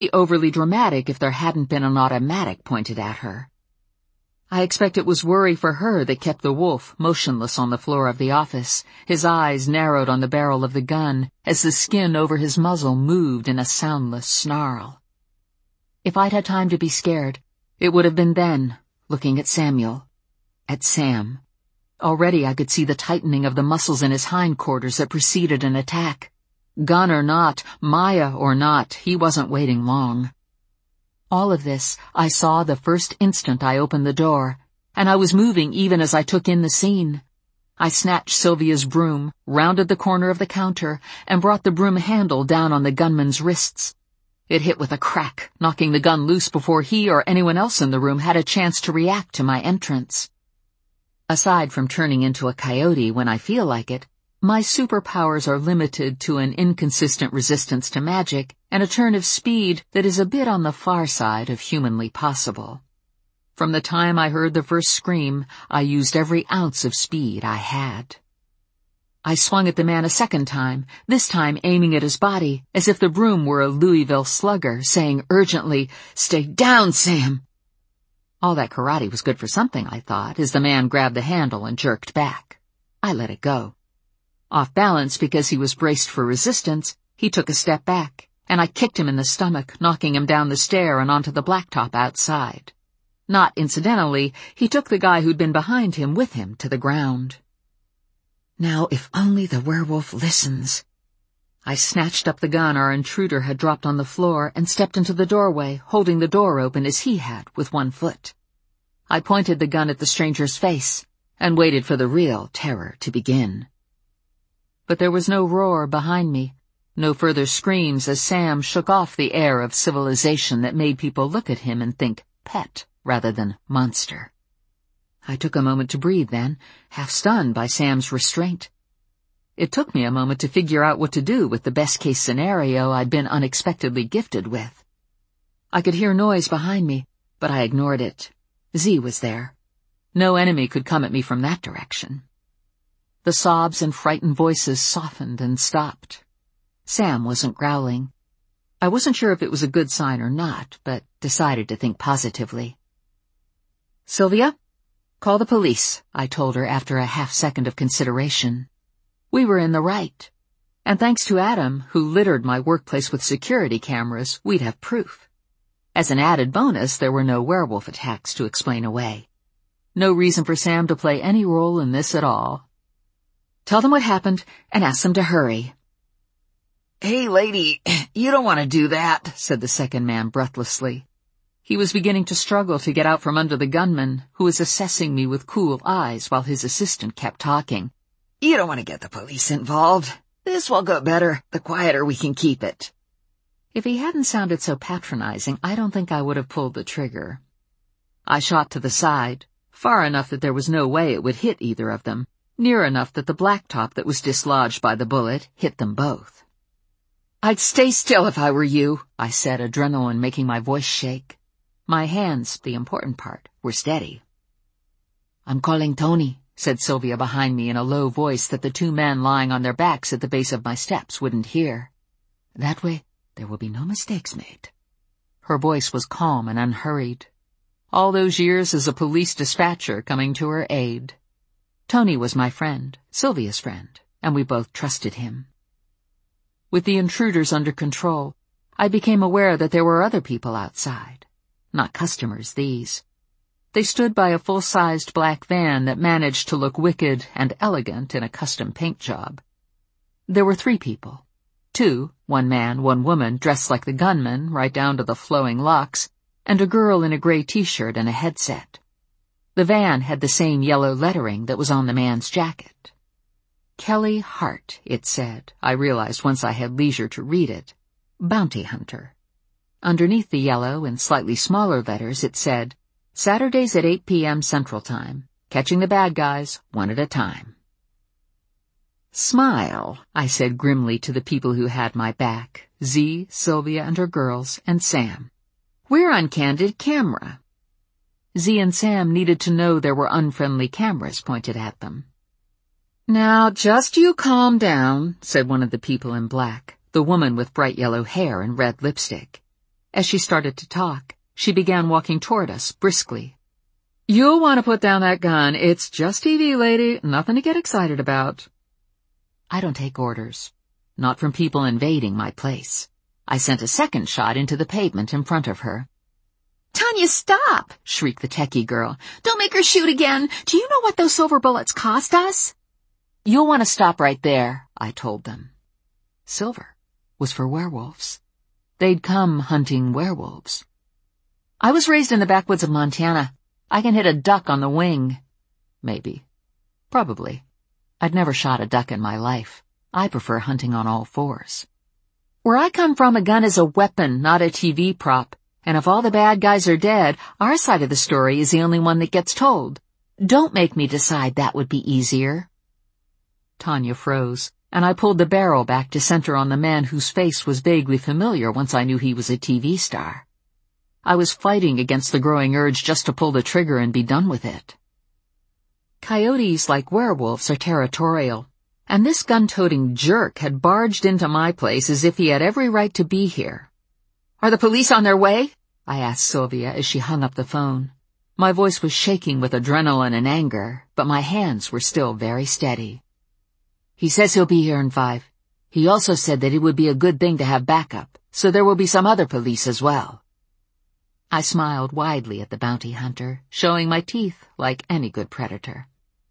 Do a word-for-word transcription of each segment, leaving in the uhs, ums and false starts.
overly dramatic if there hadn't been an automatic pointed at her. I expect it was worry for her that kept the wolf motionless on the floor of the office, his eyes narrowed on the barrel of the gun as the skin over his muzzle moved in a soundless snarl. If I'd had time to be scared, it would have been then, looking at Samuel. At Sam. Already I could see the tightening of the muscles in his hindquarters that preceded an attack. Gun or not, Maya or not, he wasn't waiting long. All of this I saw the first instant I opened the door, and I was moving even as I took in the scene. I snatched Sylvia's broom, rounded the corner of the counter, and brought the broom handle down on the gunman's wrists. It hit with a crack, knocking the gun loose before he or anyone else in the room had a chance to react to my entrance. Aside from turning into a coyote when I feel like it, my superpowers are limited to an inconsistent resistance to magic and a turn of speed that is a bit on the far side of humanly possible. From the time I heard the first scream, I used every ounce of speed I had. I swung at the man a second time, this time aiming at his body, as if the broom were a Louisville slugger, saying urgently, "Stay down, Sam!" All that karate was good for something, I thought, as the man grabbed the handle and jerked back. I let it go. Off balance because he was braced for resistance, he took a step back, and I kicked him in the stomach, knocking him down the stair and onto the blacktop outside. Not incidentally, he took the guy who'd been behind him with him to the ground. Now, if only the werewolf listens. I snatched up the gun our intruder had dropped on the floor and stepped into the doorway, holding the door open as he had with one foot. I pointed the gun at the stranger's face and waited for the real terror to begin. But there was no roar behind me, no further screams as Sam shook off the air of civilization that made people look at him and think pet rather than monster. I took a moment to breathe then, half stunned by Sam's restraint. It took me a moment to figure out what to do with the best-case scenario I'd been unexpectedly gifted with. I could hear noise behind me, but I ignored it. Z was there. No enemy could come at me from that direction. The sobs and frightened voices softened and stopped. Sam wasn't growling. I wasn't sure if it was a good sign or not, but decided to think positively. "Sylvia? Call the police," I told her after a half-second of consideration. We were in the right. And thanks to Adam, who littered my workplace with security cameras, we'd have proof. As an added bonus, there were no werewolf attacks to explain away. No reason for Sam to play any role in this at all. "Tell them what happened and ask them to hurry." "Hey, lady, you don't want to do that," said the second man breathlessly. He was beginning to struggle to get out from under the gunman, who was assessing me with cool eyes while his assistant kept talking. "You don't want to get the police involved. This will go better, the quieter we can keep it." If he hadn't sounded so patronizing, I don't think I would have pulled the trigger. I shot to the side, far enough that there was no way it would hit either of them, near enough that the blacktop that was dislodged by the bullet hit them both. "I'd stay still if I were you," I said, adrenaline making my voice shake. My hands, the important part, were steady. "I'm calling Tony," said Sylvia behind me in a low voice that the two men lying on their backs at the base of my steps wouldn't hear. "That way, there will be no mistakes made." Her voice was calm and unhurried. All those years as a police dispatcher coming to her aid. Tony was my friend, Sylvia's friend, and we both trusted him. With the intruders under control, I became aware that there were other people outside. Not customers, these. They stood by a full-sized black van that managed to look wicked and elegant in a custom paint job. There were three people. Two, one man, one woman, dressed like the gunman, right down to the flowing locks, and a girl in a gray t-shirt and a headset. The van had the same yellow lettering that was on the man's jacket. Kelly Hart, it said, I realized once I had leisure to read it. Bounty Hunter. Underneath the yellow, in slightly smaller letters, it said, Saturdays at eight p m Central Time, catching the bad guys one at a time. "Smile," I said grimly to the people who had my back, Z, Sylvia and her girls, and Sam. "We're on candid camera." Z and Sam needed to know there were unfriendly cameras pointed at them. "Now, just you calm down," said one of the people in black, the woman with bright yellow hair and red lipstick. As she started to talk, she began walking toward us, briskly. "You'll want to put down that gun. It's just T V, lady. Nothing to get excited about." I don't take orders. Not from people invading my place. I sent a second shot into the pavement in front of her. "Tanya, stop!" shrieked the techie girl. "Don't make her shoot again. Do you know what those silver bullets cost us?" "You'll want to stop right there," I told them. Silver was for werewolves. They'd come hunting werewolves. I was raised in the backwoods of Montana. I can hit a duck on the wing. Maybe. Probably. I'd never shot a duck in my life. I prefer hunting on all fours. Where I come from, a gun is a weapon, not a T V prop. And if all the bad guys are dead, our side of the story is the only one that gets told. Don't make me decide that would be easier. Tanya froze, and I pulled the barrel back to center on the man whose face was vaguely familiar once I knew he was a T V star. I was fighting against the growing urge just to pull the trigger and be done with it. Coyotes, like werewolves, are territorial, and this gun-toting jerk had barged into my place as if he had every right to be here. "Are the police on their way?" I asked Sylvia as she hung up the phone. My voice was shaking with adrenaline and anger, but my hands were still very steady. "He says he'll be here in five. He also said that it would be a good thing to have backup, so there will be some other police as well." I smiled widely at the bounty hunter, showing my teeth like any good predator.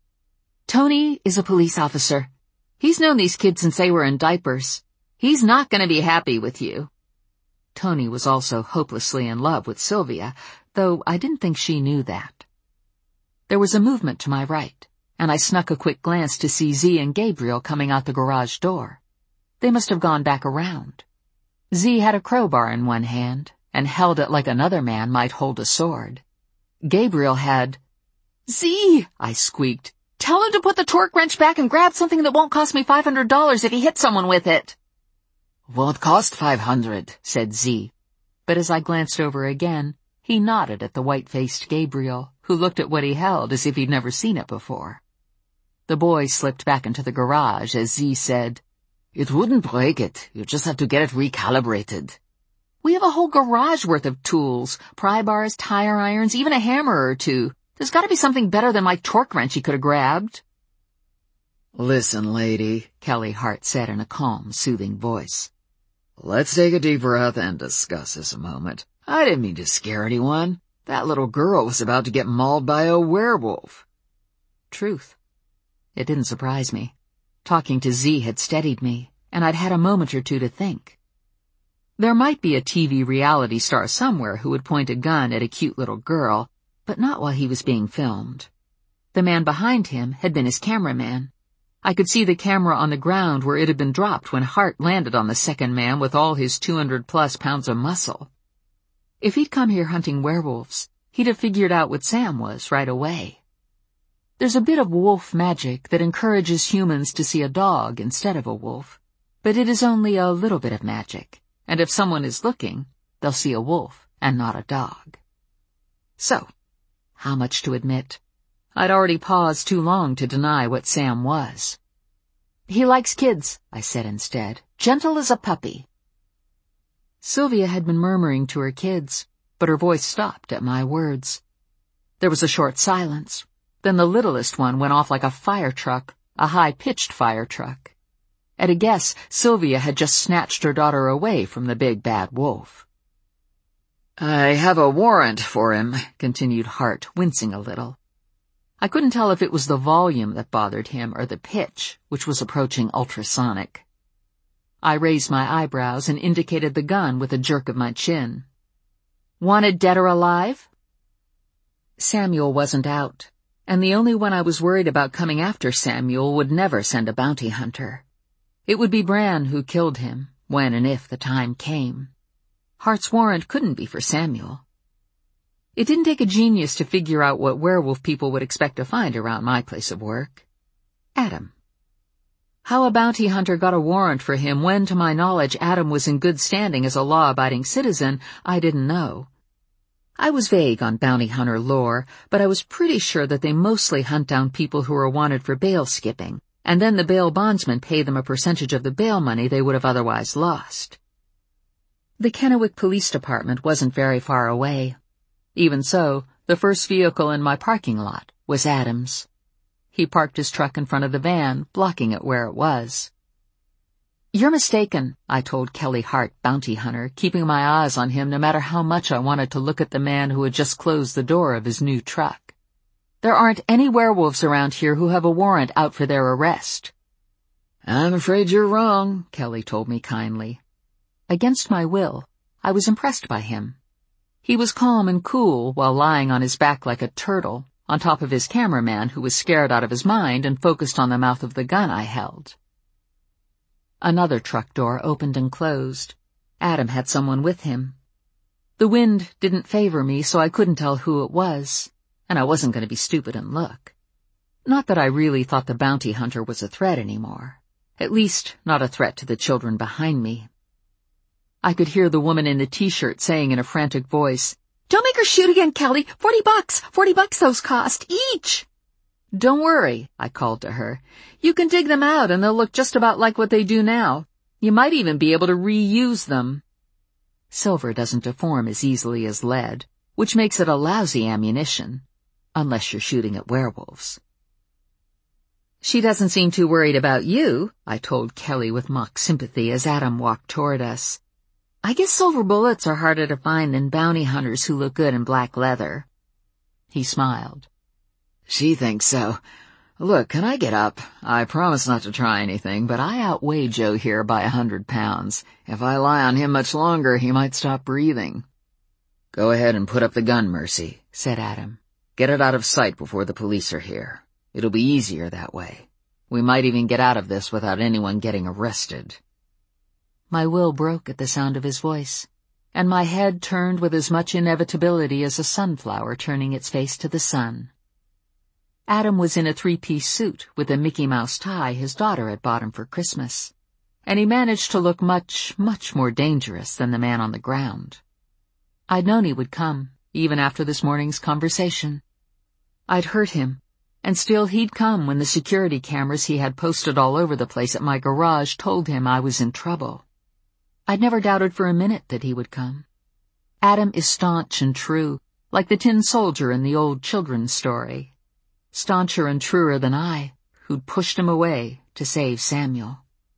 "Tony is a police officer. He's known these kids since they were in diapers. He's not going to be happy with you." Tony was also hopelessly in love with Sylvia, though I didn't think she knew that. There was a movement to my right, and I snuck a quick glance to see Z and Gabriel coming out the garage door. They must have gone back around. Z had a crowbar in one hand, and held it like another man might hold a sword. Gabriel had... "Z," I squeaked, "tell him to put the torque wrench back and grab something that won't cost me five hundred dollars if he hits someone with it." "Won't cost five hundred, said Z. But as I glanced over again, he nodded at the white-faced Gabriel, who looked at what he held as if he'd never seen it before. The boy slipped back into the garage as Z said, "It wouldn't break it. You just have to get it recalibrated." "We have a whole garage worth of tools, pry bars, tire irons, even a hammer or two. There's got to be something better than my torque wrench he could have grabbed." "Listen, lady," Kelly Hart said in a calm, soothing voice. "Let's take a deep breath and discuss this a moment. I didn't mean to scare anyone. That little girl was about to get mauled by a werewolf." Truth. It didn't surprise me. Talking to Z had steadied me, and I'd had a moment or two to think. There might be a T V reality star somewhere who would point a gun at a cute little girl, but not while he was being filmed. The man behind him had been his cameraman. I could see the camera on the ground where it had been dropped when Hart landed on the second man with all his two hundred plus pounds of muscle. If he'd come here hunting werewolves, he'd have figured out what Sam was right away. There's a bit of wolf magic that encourages humans to see a dog instead of a wolf, but it is only a little bit of magic, and if someone is looking, they'll see a wolf and not a dog. So, how much to admit? I'd already paused too long to deny what Sam was. "He likes kids," I said instead, "gentle as a puppy." Sylvia had been murmuring to her kids, but her voice stopped at my words. There was a short silence. Then the littlest one went off like a fire truck, a high-pitched fire truck. At a guess, Sylvia had just snatched her daughter away from the big bad wolf. "I have a warrant for him," continued Hart, wincing a little. I couldn't tell if it was the volume that bothered him or the pitch, which was approaching ultrasonic. I raised my eyebrows and indicated the gun with a jerk of my chin. "Wanted dead or alive?" Samuel wasn't out, and the only one I was worried about coming after Samuel would never send a bounty hunter. It would be Bran who killed him, when and if the time came. Hart's warrant couldn't be for Samuel. It didn't take a genius to figure out what werewolf people would expect to find around my place of work. Adam. How a bounty hunter got a warrant for him when, to my knowledge, Adam was in good standing as a law-abiding citizen, I didn't know. I was vague on bounty hunter lore, but I was pretty sure that they mostly hunt down people who are wanted for bail skipping, and then the bail bondsmen pay them a percentage of the bail money they would have otherwise lost. The Kennewick Police Department wasn't very far away. Even so, the first vehicle in my parking lot was Adam's. He parked his truck in front of the van, blocking it where it was. "You're mistaken," I told Kelly Hart, bounty hunter, keeping my eyes on him no matter how much I wanted to look at the man who had just closed the door of his new truck. "There aren't any werewolves around here who have a warrant out for their arrest." "I'm afraid you're wrong," Kelly told me kindly. Against my will, I was impressed by him. He was calm and cool while lying on his back like a turtle, on top of his cameraman who was scared out of his mind and focused on the mouth of the gun I held. Another truck door opened and closed. Adam had someone with him. The wind didn't favor me, so I couldn't tell who it was, and I wasn't going to be stupid and look. Not that I really thought the bounty hunter was a threat anymore. At least, not a threat to the children behind me. I could hear the woman in the t-shirt saying in a frantic voice, "Don't make her shoot again, Kelly. Forty bucks. Forty bucks those cost, each." "Don't worry," I called to her. "You can dig them out and they'll look just about like what they do now. You might even be able to reuse them. Silver doesn't deform as easily as lead, which makes it a lousy ammunition, unless you're shooting at werewolves." "She doesn't seem too worried about you," I told Kelly with mock sympathy as Adam walked toward us. "I guess silver bullets are harder to find than bounty hunters who look good in black leather." He smiled. "She thinks so. Look, can I get up? I promise not to try anything, but I outweigh Joe here by a hundred pounds. If I lie on him much longer, he might stop breathing." "Go ahead and put up the gun, Mercy," said Adam. "Get it out of sight before the police are here. It'll be easier that way. We might even get out of this without anyone getting arrested." My will broke at the sound of his voice, and my head turned with as much inevitability as a sunflower turning its face to the sun. Adam was in a three-piece suit with a Mickey Mouse tie his daughter had bought him for Christmas, and he managed to look much, much more dangerous than the man on the ground. I'd known he would come, even after this morning's conversation. I'd hurt him, and still he'd come when the security cameras he had posted all over the place at my garage told him I was in trouble. I'd never doubted for a minute that he would come. Adam is staunch and true, like the tin soldier in the old children's story. Stauncher and truer than I, who'd pushed him away to save Samuel.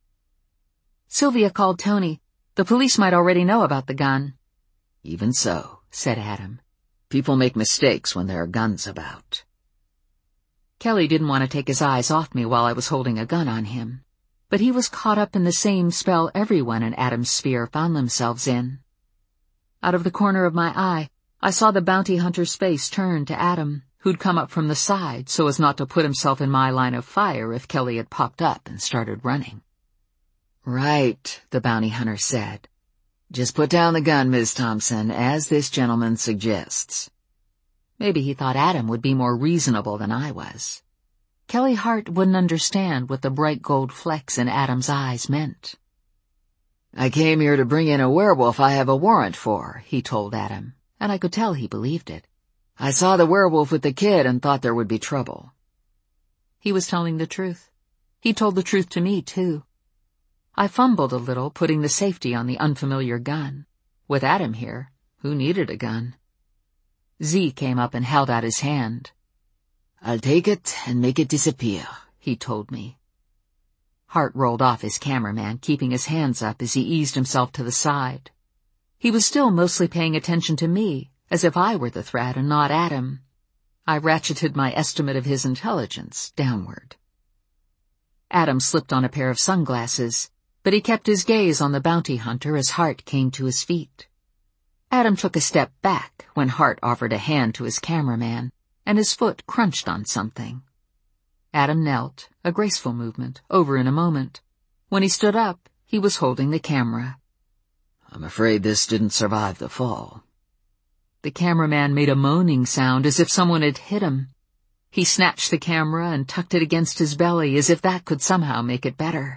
Sylvia called Tony. The police might already know about the gun. "Even so," said Adam. "People make mistakes when there are guns about." Kelly didn't want to take his eyes off me while I was holding a gun on him, but he was caught up in the same spell everyone in Adam's sphere found themselves in. Out of the corner of my eye, I saw the bounty hunter's face turn to Adam, who'd come up from the side so as not to put himself in my line of fire if Kelly had popped up and started running. "Right," the bounty hunter said. "Just put down the gun, Miss Thompson, as this gentleman suggests." Maybe he thought Adam would be more reasonable than I was. Kelly Hart wouldn't understand what the bright gold flecks in Adam's eyes meant. "I came here to bring in a werewolf I have a warrant for," he told Adam, and I could tell he believed it. "I saw the werewolf with the kid and thought there would be trouble." He was telling the truth. He told the truth to me, too. I fumbled a little, putting the safety on the unfamiliar gun. With Adam here, who needed a gun? Z came up and held out his hand. "I'll take it and make it disappear," he told me. Hart rolled off his cameraman, keeping his hands up as he eased himself to the side. He was still mostly paying attention to me, as if I were the threat and not Adam. I ratcheted my estimate of his intelligence downward. Adam slipped on a pair of sunglasses, but he kept his gaze on the bounty hunter as Hart came to his feet. Adam took a step back when Hart offered a hand to his cameraman, and his foot crunched on something. Adam knelt, a graceful movement, over in a moment. When he stood up, he was holding the camera. "I'm afraid this didn't survive the fall." The cameraman made a moaning sound as if someone had hit him. He snatched the camera and tucked it against his belly as if that could somehow make it better.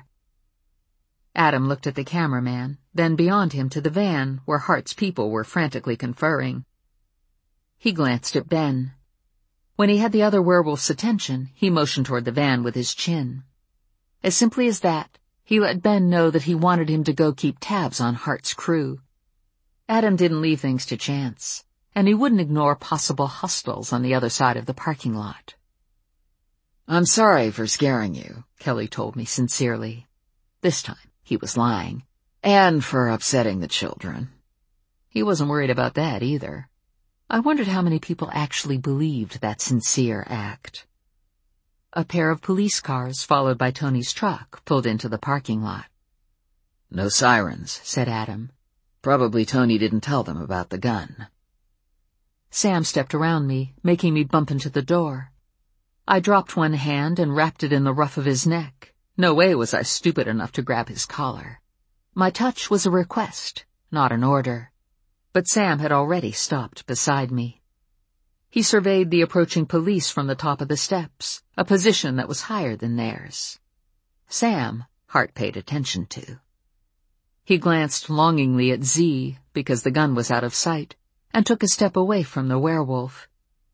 Adam looked at the cameraman, then beyond him to the van where Hart's people were frantically conferring. He glanced at Ben. When he had the other werewolf's attention, he motioned toward the van with his chin. As simply as that, he let Ben know that he wanted him to go keep tabs on Hart's crew. Adam didn't leave things to chance, and he wouldn't ignore possible hostiles on the other side of the parking lot. "I'm sorry for scaring you," Kelly told me sincerely. This time, he was lying. "And for upsetting the children." He wasn't worried about that either. I wondered how many people actually believed that sincere act. A pair of police cars, followed by Tony's truck, pulled into the parking lot. "No sirens," said Adam. "Probably Tony didn't tell them about the gun." Sam stepped around me, making me bump into the door. I dropped one hand and wrapped it in the ruff of his neck. No way was I stupid enough to grab his collar. My touch was a request, not an order. But Sam had already stopped beside me. He surveyed the approaching police from the top of the steps, a position that was higher than theirs. Sam, Hart paid attention to. He glanced longingly at Z, because the gun was out of sight, and took a step away from the werewolf.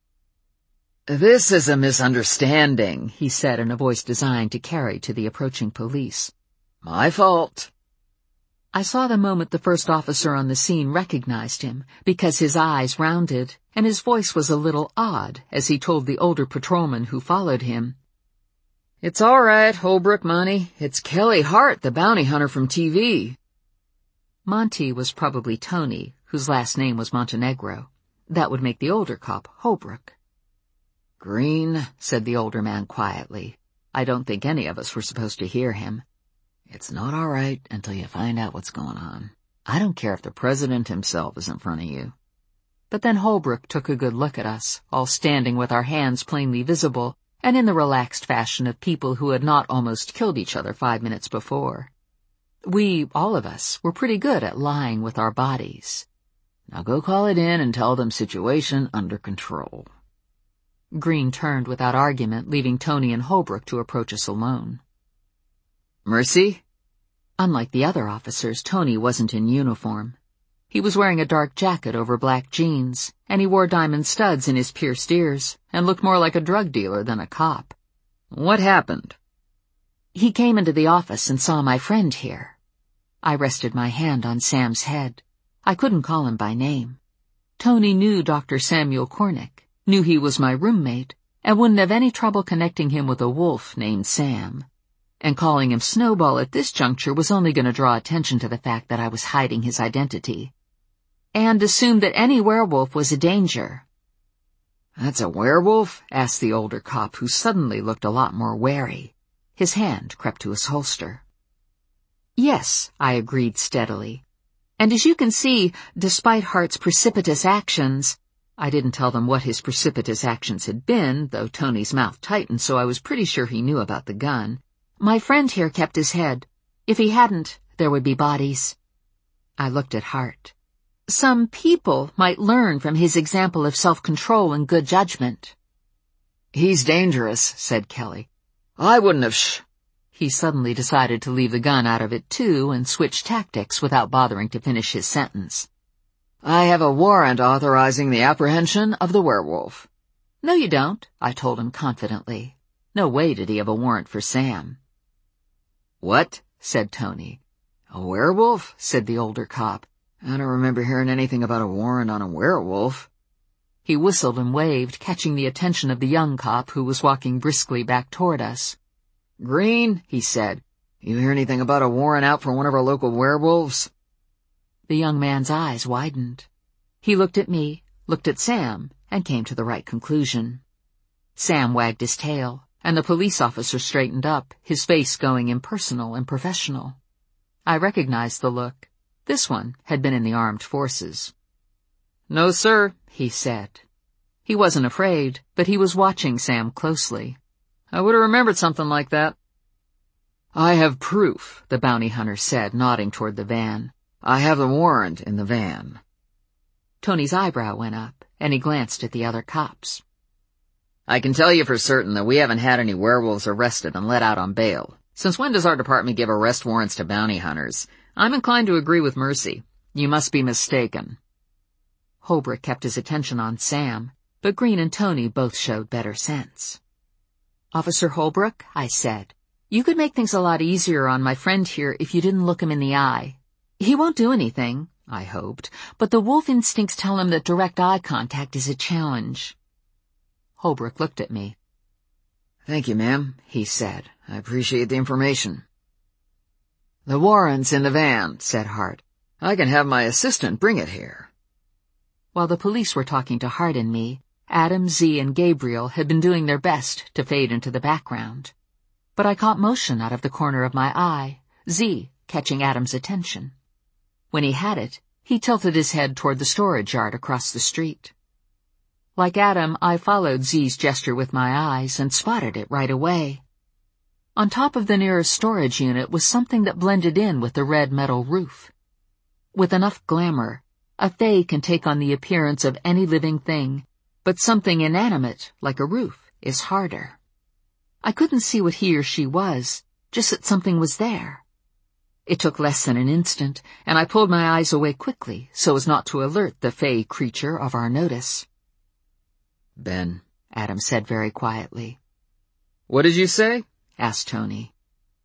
"This is a misunderstanding," he said in a voice designed to carry to the approaching police. "My fault." I saw the moment the first officer on the scene recognized him, because his eyes rounded, and his voice was a little odd as he told the older patrolman who followed him. "It's all right, Holbrook Monty. It's Kelly Hart, the bounty hunter from T V." Monty was probably Tony, whose last name was Montenegro. That would make the older cop Holbrook. "Green," said the older man quietly. I don't think any of us were supposed to hear him. "It's not all right until you find out what's going on. I don't care if the president himself is in front of you." But then Holbrook took a good look at us, all standing with our hands plainly visible, and in the relaxed fashion of people who had not almost killed each other five minutes before. We, all of us, were pretty good at lying with our bodies. "Now go call it in and tell them situation under control." Green turned without argument, leaving Tony and Holbrook to approach us alone. "Mercy?" Unlike the other officers, Tony wasn't in uniform. He was wearing a dark jacket over black jeans, and he wore diamond studs in his pierced ears, and looked more like a drug dealer than a cop. "What happened?" "He came into the office and saw my friend here." I rested my hand on Sam's head. I couldn't call him by name. Tony knew Doctor Samuel Cornick, knew he was my roommate, and wouldn't have any trouble connecting him with a wolf named Sam. And calling him Snowball at this juncture was only going to draw attention to the fact that I was hiding his identity. And assumed that any werewolf was a danger. "That's a werewolf?" asked the older cop, who suddenly looked a lot more wary. His hand crept to his holster. "Yes," I agreed steadily. "And as you can see, despite Hart's precipitous actions—" I didn't tell them what his precipitous actions had been, though Tony's mouth tightened, so I was pretty sure he knew about the gun. "My friend here kept his head. If he hadn't, there would be bodies." I looked at Hart. "Some people might learn from his example of self-control and good judgment." "He's dangerous," said Kelly. "I wouldn't have sh—" He suddenly decided to leave the gun out of it too and switch tactics without bothering to finish his sentence. "I have a warrant authorizing the apprehension of the werewolf." "No, you don't," I told him confidently. No way did he have a warrant for Sam. "What?" said Tony. "A werewolf?" said the older cop. "I don't remember hearing anything about a warrant on a werewolf." He whistled and waved, catching the attention of the young cop who was walking briskly back toward us. "Green," he said, "you hear anything about a warrant out for one of our local werewolves?" The young man's eyes widened. He looked at me, looked at Sam, and came to the right conclusion. Sam wagged his tail, and the police officer straightened up, his face going impersonal and professional. I recognized the look. This one had been in the armed forces. "No, sir," he said. He wasn't afraid, but he was watching Sam closely. "I would have remembered something like that." "I have proof," the bounty hunter said, nodding toward the van. "I have the warrant in the van." Tony's eyebrow went up, and he glanced at the other cops. "I can tell you for certain that we haven't had any werewolves arrested and let out on bail. Since when does our department give arrest warrants to bounty hunters? I'm inclined to agree with Mercy. You must be mistaken." Holbrook kept his attention on Sam, but Green and Tony both showed better sense. "Officer Holbrook," I said, "you could make things a lot easier on my friend here if you didn't look him in the eye. He won't do anything. I hoped, but the wolf instincts tell him that direct eye contact is a challenge. Holbrook looked at me. "Thank you, ma'am," he said. "I appreciate the information." "The warrant's in the van," said Hart. "I can have my assistant bring it here." While the police were talking to Hart and me, Adam, Z, and Gabriel had been doing their best to fade into the background. But I caught motion out of the corner of my eye, Z catching Adam's attention. When he had it, he tilted his head toward the storage yard across the street. Like Adam, I followed Z's gesture with my eyes and spotted it right away. On top of the nearest storage unit was something that blended in with the red metal roof. With enough glamour, a fae can take on the appearance of any living thing, but something inanimate, like a roof, is harder. I couldn't see what he or she was, just that something was there. It took less than an instant, and I pulled my eyes away quickly so as not to alert the fae creature of our notice. "Ben," Adam said very quietly. "What did you say?" asked Tony.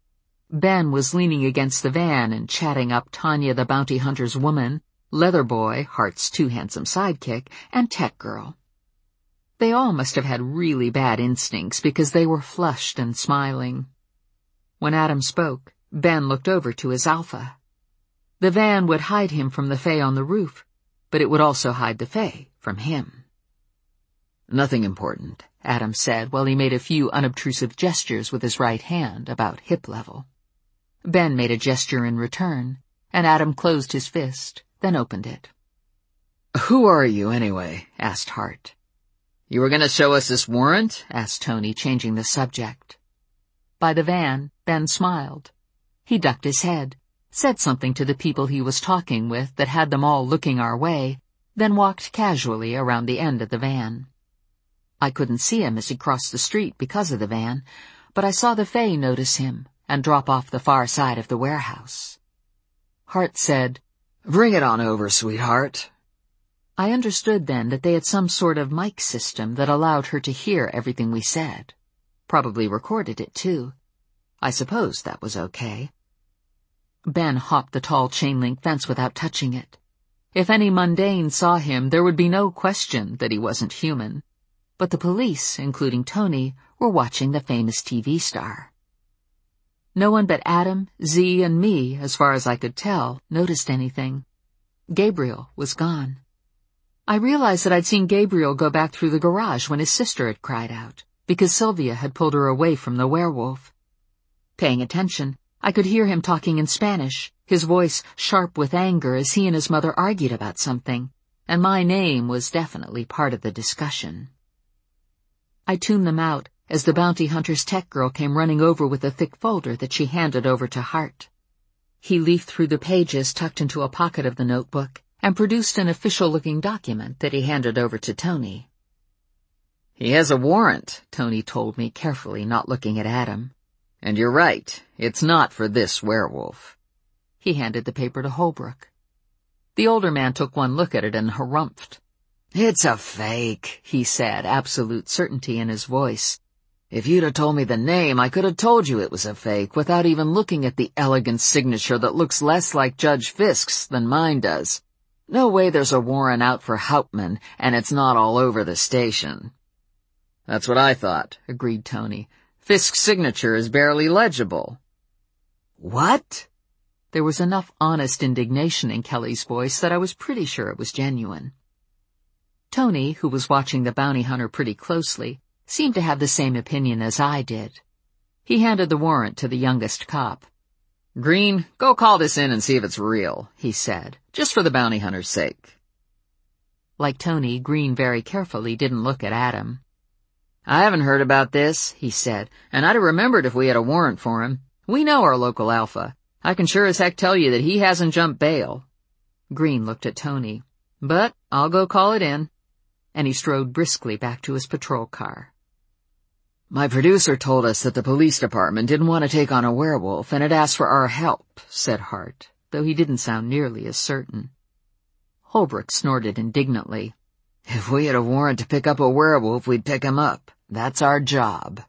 Ben was leaning against the van and chatting up Tanya the bounty hunter's woman, Leatherboy, Hart's too handsome sidekick, and Tech Girl. They all must have had really bad instincts because they were flushed and smiling. When Adam spoke, Ben looked over to his alpha. The van would hide him from the fae on the roof, but it would also hide the fae from him. "Nothing important," Adam said while he made a few unobtrusive gestures with his right hand about hip level. Ben made a gesture in return, and Adam closed his fist, then opened it. "Who are you, anyway?" asked Hart. "You were going to show us this warrant?" asked Tony, changing the subject. By the van, Ben smiled. He ducked his head, said something to the people he was talking with that had them all looking our way, then walked casually around the end of the van. I couldn't see him as he crossed the street because of the van, but I saw the fae notice him and drop off the far side of the warehouse. Hart said, "Bring it on over, sweetheart." I understood then that they had some sort of mic system that allowed her to hear everything we said. Probably recorded it, too. I suppose that was okay. Ben hopped the tall chain-link fence without touching it. If any mundane saw him, there would be no question that he wasn't human. But the police, including Tony, were watching the famous T V star. No one but Adam, Z, and me, as far as I could tell, noticed anything. Gabriel was gone. I realized that I'd seen Gabriel go back through the garage when his sister had cried out, because Sylvia had pulled her away from the werewolf. Paying attention, I could hear him talking in Spanish, his voice sharp with anger as he and his mother argued about something, and my name was definitely part of the discussion. I tuned them out as the bounty hunter's Tech Girl came running over with a thick folder that she handed over to Hart. He leafed through the pages tucked into a pocket of the notebook and produced an official-looking document that he handed over to Tony. "He has a warrant," Tony told me, carefully not looking at Adam. "And you're right, it's not for this werewolf." He handed the paper to Holbrook. The older man took one look at it and harumphed. "It's a fake," he said, absolute certainty in his voice. "If you'd have told me the name, I could have told you it was a fake without even looking at the elegant signature that looks less like Judge Fisk's than mine does. No way there's a warrant out for Hauptmann, and it's not all over the station." "That's what I thought," agreed Tony. "Fisk's signature is barely legible." "What?" There was enough honest indignation in Kelly's voice that I was pretty sure it was genuine. Tony, who was watching the bounty hunter pretty closely, seemed to have the same opinion as I did. He handed the warrant to the youngest cop. "Green, go call this in and see if it's real," he said, "just for the bounty hunter's sake." Like Tony, Green very carefully didn't look at Adam. "I haven't heard about this," he said, "and I'd have remembered if we had a warrant for him. We know our local alpha. I can sure as heck tell you that he hasn't jumped bail." Green looked at Tony. "But I'll go call it in." And he strode briskly back to his patrol car. "My producer told us that the police department didn't want to take on a werewolf and had asked for our help," said Hart, though he didn't sound nearly as certain. Holbrook snorted indignantly. "If we had a warrant to pick up a werewolf, we'd pick him up. That's our job."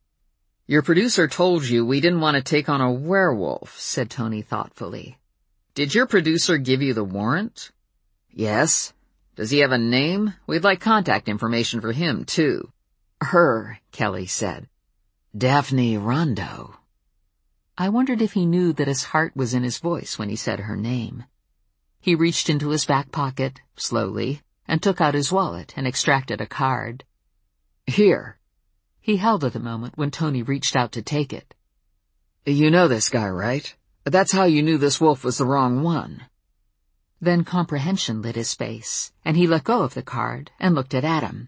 "Your producer told you we didn't want to take on a werewolf," said Tony thoughtfully. Did your producer give you the warrant? Yes. Does he have a name? We'd like contact information for him, too. Her, Kelly said. Daphne Rondo. I wondered if he knew that his heart was in his voice when he said her name. He reached into his back pocket, slowly, and took out his wallet and extracted a card. Here. He held it a moment when Tony reached out to take it. You know this guy, right? That's how you knew this wolf was the wrong one. Then comprehension lit his face, and he let go of the card and looked at Adam.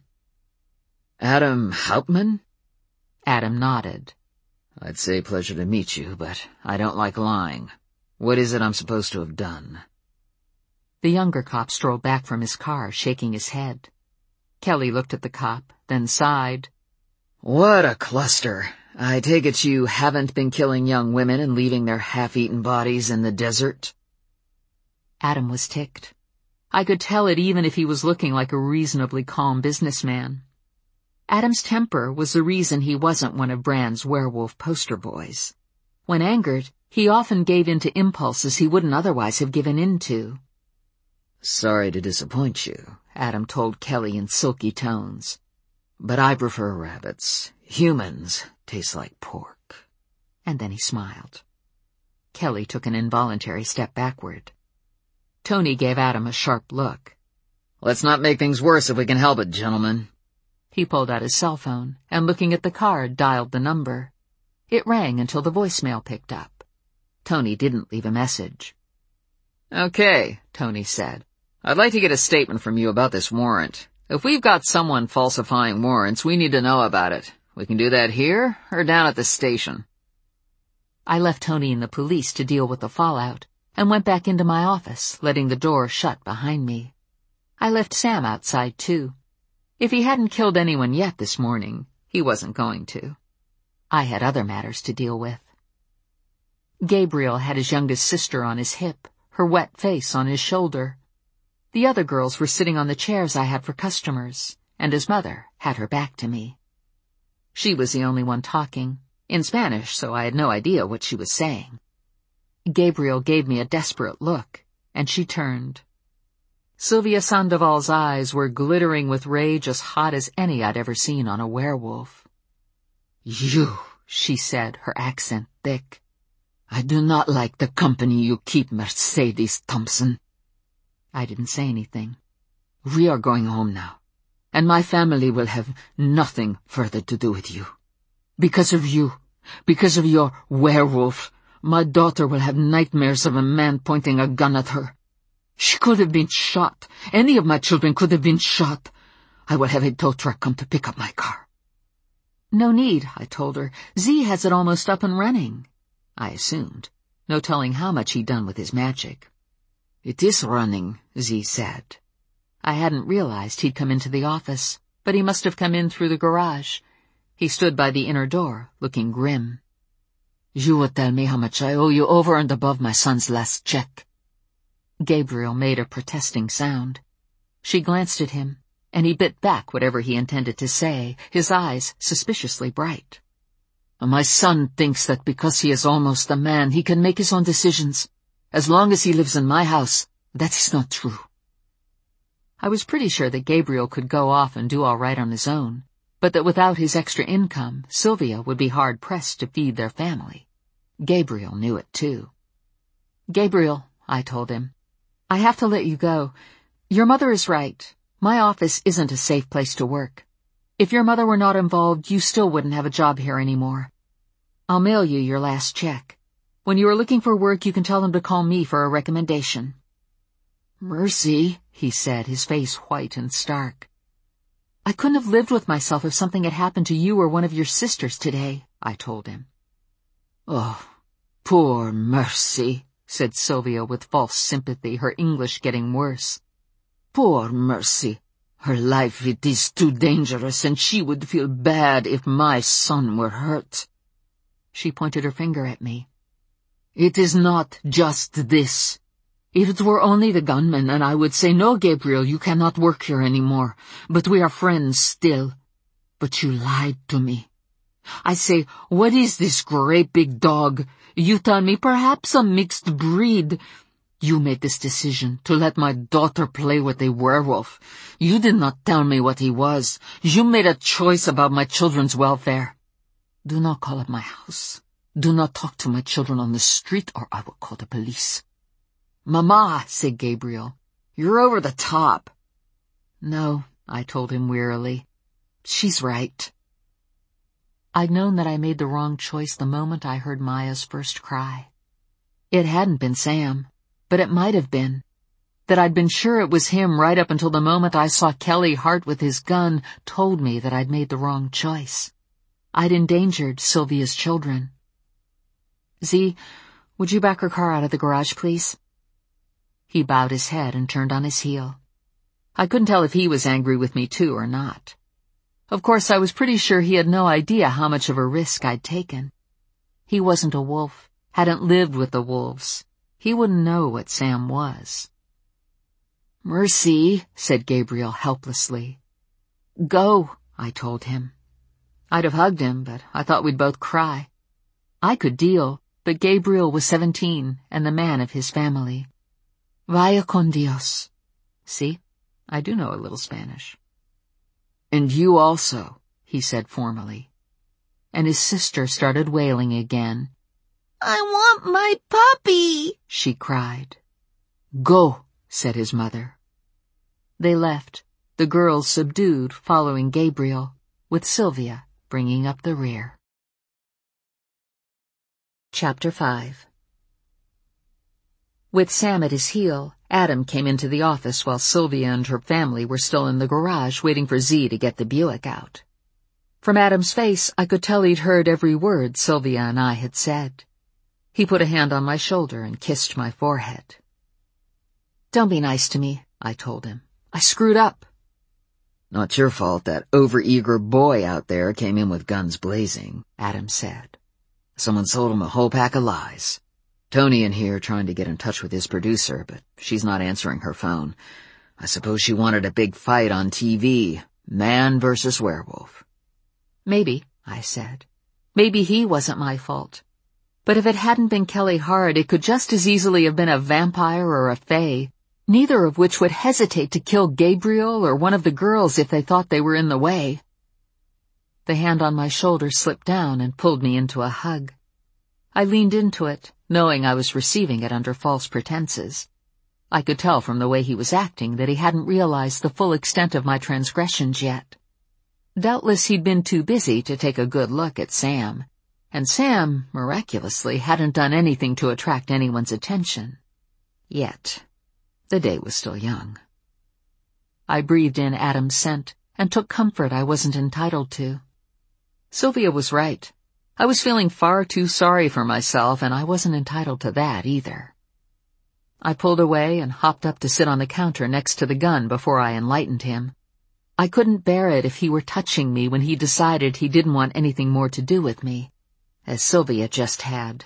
Adam Hauptmann? Adam nodded. I'd say pleasure to meet you, but I don't like lying. What is it I'm supposed to have done? The younger cop strolled back from his car, shaking his head. Kelly looked at the cop, then sighed. What a cluster. I take it you haven't been killing young women and leaving their half-eaten bodies in the desert? Adam was ticked. I could tell it even if he was looking like a reasonably calm businessman. Adam's temper was the reason he wasn't one of Brand's werewolf poster boys. When angered, he often gave in to impulses he wouldn't otherwise have given in to. Sorry to disappoint you, Adam told Kelly in silky tones. But I prefer rabbits. Humans taste like pork. And then he smiled. Kelly took an involuntary step backward. Tony gave Adam a sharp look. Let's not make things worse if we can help it, gentlemen. He pulled out his cell phone and, looking at the card, dialed the number. It rang until the voicemail picked up. Tony didn't leave a message. Okay, Tony said. I'd like to get a statement from you about this warrant. If we've got someone falsifying warrants, we need to know about it. We can do that here or down at the station. I left Tony and the police to deal with the fallout and went back into my office, letting the door shut behind me. I left Sam outside, too. If he hadn't killed anyone yet this morning, he wasn't going to. I had other matters to deal with. Gabriel had his youngest sister on his hip, her wet face on his shoulder. The other girls were sitting on the chairs I had for customers, and his mother had her back to me. She was the only one talking, in Spanish, so I had no idea what she was saying. Gabriel gave me a desperate look, and she turned. Sylvia Sandoval's eyes were glittering with rage as hot as any I'd ever seen on a werewolf. You, she said, her accent thick. I do not like the company you keep, Mercedes Thompson. I didn't say anything. We are going home now, and my family will have nothing further to do with you. Because of you, because of your werewolf, my daughter will have nightmares of a man pointing a gun at her. She could have been shot. Any of my children could have been shot. I will have a tow truck come to pick up my car. No need, I told her. Z has it almost up and running. I assumed, no telling how much he'd done with his magic. It is running, Z said. I hadn't realized he'd come into the office, but he must have come in through the garage. He stood by the inner door, looking grim. You will tell me how much I owe you over and above my son's last check. Gabriel made a protesting sound. She glanced at him, and he bit back whatever he intended to say, his eyes suspiciously bright. My son thinks that because he is almost a man, he can make his own decisions. As long as he lives in my house, that is not true. I was pretty sure that Gabriel could go off and do all right on his own, but that without his extra income, Sylvia would be hard-pressed to feed their family. Gabriel knew it, too. Gabriel, I told him, I have to let you go. Your mother is right. My office isn't a safe place to work. If your mother were not involved, you still wouldn't have a job here anymore. I'll mail you your last check. When you are looking for work, you can tell them to call me for a recommendation. Mercy, he said, his face white and stark. I couldn't have lived with myself if something had happened to you or one of your sisters today, I told him. Oh, poor Mercy, said Sylvia with false sympathy, her English getting worse. Poor Mercy. Her life, it is too dangerous, and she would feel bad if my son were hurt. She pointed her finger at me. It is not just this. If it were only the gunman, and I would say, no, Gabriel, you cannot work here anymore, but we are friends still. But you lied to me. I say, what is this great big dog? You tell me perhaps a mixed breed. You made this decision to let my daughter play with a werewolf. You did not tell me what he was. You made a choice about my children's welfare. Do not call at my house. Do not talk to my children on the street, or I will call the police." "Mama," said Gabriel, "you're over the top." "No," I told him wearily. "She's right." I'd known that I made the wrong choice the moment I heard Maya's first cry. It hadn't been Sam, but it might have been. That I'd been sure it was him right up until the moment I saw Kelly Hart with his gun told me that I'd made the wrong choice. I'd endangered Sylvia's children. "Z, would you back her car out of the garage, please?" He bowed his head and turned on his heel. I couldn't tell if he was angry with me too or not. Of course, I was pretty sure he had no idea how much of a risk I'd taken. He wasn't a wolf, hadn't lived with the wolves. He wouldn't know what Sam was. "Mercy," said Gabriel helplessly. "Go," I told him. I'd have hugged him, but I thought we'd both cry. I could deal, but Gabriel was seventeen and the man of his family. "Vaya con Dios." See, I do know a little Spanish. "And you also," he said formally. And his sister started wailing again. "I want my puppy," she cried. "Go," said his mother. They left, the girls subdued, following Gabriel, with Sylvia bringing up the rear. Chapter five. With Sam at his heel, Adam came into the office while Sylvia and her family were still in the garage waiting for Z to get the Buick out. From Adam's face, I could tell he'd heard every word Sylvia and I had said. He put a hand on my shoulder and kissed my forehead. "Don't be nice to me," I told him. "I screwed up." "Not your fault that overeager boy out there came in with guns blazing," Adam said. "Someone sold him a whole pack of lies. Tony in here trying to get in touch with his producer, but she's not answering her phone. I suppose she wanted a big fight on T V, man versus werewolf." "Maybe," I said. "Maybe he wasn't my fault. But if it hadn't been Kelly Hart, it could just as easily have been a vampire or a fae, neither of which would hesitate to kill Gabriel or one of the girls if they thought they were in the way." The hand on my shoulder slipped down and pulled me into a hug. I leaned into it, knowing I was receiving it under false pretenses. I could tell from the way he was acting that he hadn't realized the full extent of my transgressions yet. Doubtless he'd been too busy to take a good look at Sam, and Sam, miraculously, hadn't done anything to attract anyone's attention. Yet. The day was still young. I breathed in Adam's scent and took comfort I wasn't entitled to. Sylvia was right. I was feeling far too sorry for myself, and I wasn't entitled to that either. I pulled away and hopped up to sit on the counter next to the gun before I enlightened him. I couldn't bear it if he were touching me when he decided he didn't want anything more to do with me, as Sylvia just had.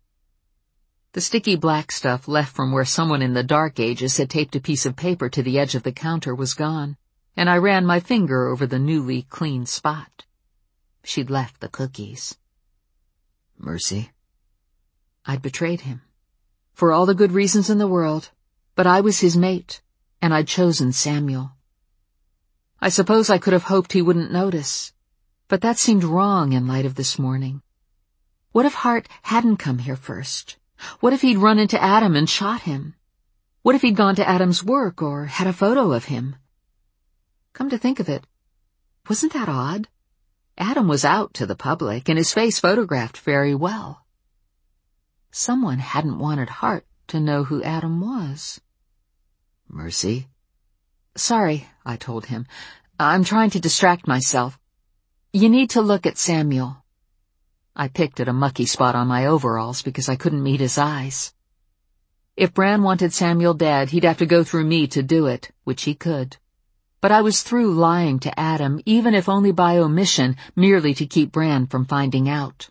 The sticky black stuff left from where someone in the dark ages had taped a piece of paper to the edge of the counter was gone, and I ran my finger over the newly clean spot. She'd left the cookies. "Mercy?" I'd betrayed him. For all the good reasons in the world, but I was his mate, and I'd chosen Samuel. I suppose I could have hoped he wouldn't notice, but that seemed wrong in light of this morning. What if Hart hadn't come here first? What if he'd run into Adam and shot him? What if he'd gone to Adam's work or had a photo of him? Come to think of it, wasn't that odd? Adam was out to the public, and his face photographed very well. Someone hadn't wanted Hart to know who Adam was. "Mercy?" "Sorry," I told him. "I'm trying to distract myself. You need to look at Samuel." I picked at a mucky spot on my overalls because I couldn't meet his eyes. If Bran wanted Samuel dead, he'd have to go through me to do it, which he could. But I was through lying to Adam, even if only by omission, merely to keep Bran from finding out.